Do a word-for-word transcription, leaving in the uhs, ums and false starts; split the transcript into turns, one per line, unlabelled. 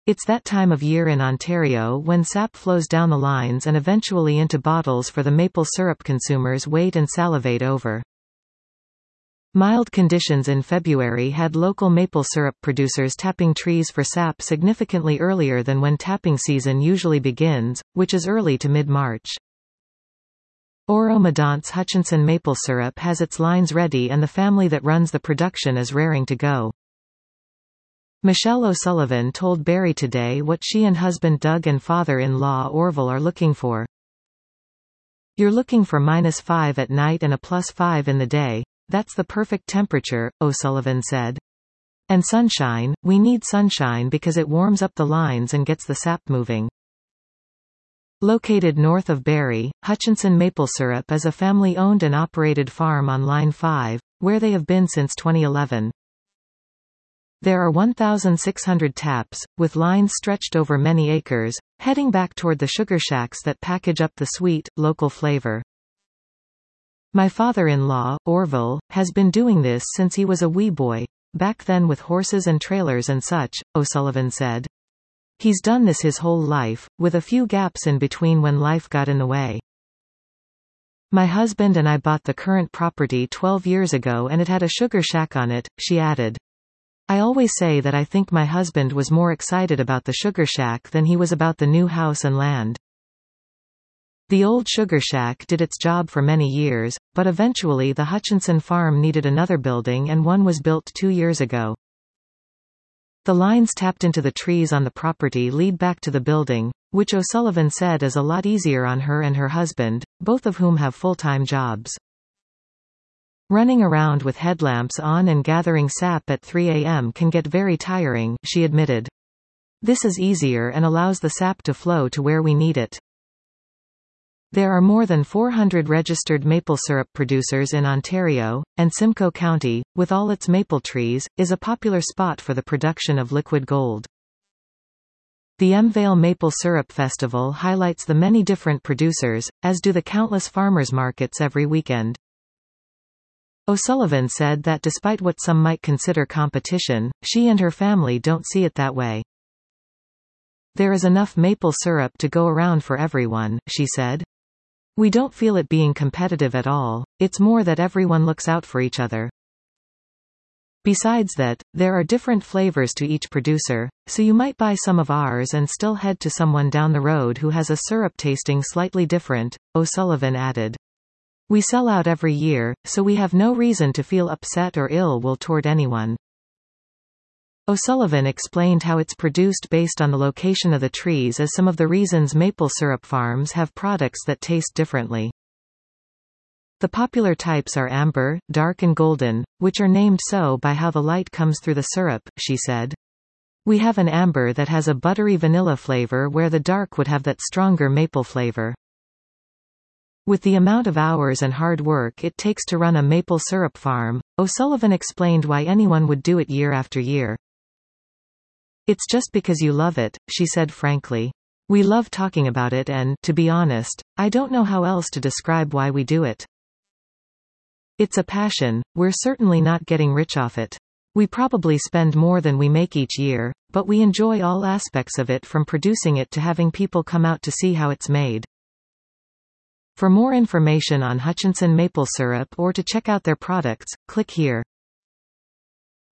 It's that time of year in Ontario when sap flows down the lines and eventually into bottles for the maple syrup consumers wait and salivate over. Mild conditions in February had local maple syrup producers tapping trees for sap significantly earlier than when tapping season usually begins, which is early to mid-March. Oro Medonte's Hutchinson maple syrup has its lines ready and the family that runs the production is raring to go. Michelle O'Sullivan told Barrie Today what she and husband Doug and father-in-law Orville are looking for. "You're looking for minus five at night and a plus five in the day. That's the perfect temperature," O'Sullivan said. "And sunshine, we need sunshine because it warms up the lines and gets the sap moving." Located north of Barrie, Hutchinson Maple Syrup is a family-owned and operated farm on Line five, where they have been since twenty eleven. There are one thousand six hundred taps, with lines stretched over many acres, heading back toward the sugar shacks that package up the sweet, local flavor. "My father-in-law, Orville, has been doing this since he was a wee boy, back then with horses and trailers and such," O'Sullivan said. "He's done this his whole life, with a few gaps in between when life got in the way. My husband and I bought the current property twelve years ago and it had a sugar shack on it," she added. "I always say that I think my husband was more excited about the sugar shack than he was about the new house and land." The old sugar shack did its job for many years, but eventually the Hutchinson farm needed another building and one was built two years ago. The lines tapped into the trees on the property lead back to the building, which O'Sullivan said is a lot easier on her and her husband, both of whom have full-time jobs. "Running around with headlamps on and gathering sap at three a m can get very tiring," she admitted. "This is easier and allows the sap to flow to where we need it." There are more than four hundred registered maple syrup producers in Ontario, and Simcoe County, with all its maple trees, is a popular spot for the production of liquid gold. The Emvale Maple Syrup Festival highlights the many different producers, as do the countless farmers markets every weekend. O'Sullivan said that despite what some might consider competition, she and her family don't see it that way. "There is enough maple syrup to go around for everyone," she said. "We don't feel it being competitive at all, it's more that everyone looks out for each other. Besides that, there are different flavors to each producer, so you might buy some of ours and still head to someone down the road who has a syrup tasting slightly different," O'Sullivan added. "We sell out every year, so we have no reason to feel upset or ill will toward anyone." O'Sullivan explained how it's produced based on the location of the trees as some of the reasons maple syrup farms have products that taste differently. The popular types are amber, dark and golden, which are named so by how the light comes through the syrup, she said. "We have an amber that has a buttery vanilla flavor where the dark would have that stronger maple flavor. With the amount of hours and hard work it takes to run a maple syrup farm," O'Sullivan explained why anyone would do it year after year. "It's just because you love it," she said frankly. "We love talking about it and, to be honest, I don't know how else to describe why we do it. It's a passion, we're certainly not getting rich off it. We probably spend more than we make each year, but we enjoy all aspects of it from producing it to having people come out to see how it's made." For more information on Hutchinson maple syrup or to check out their products, click here.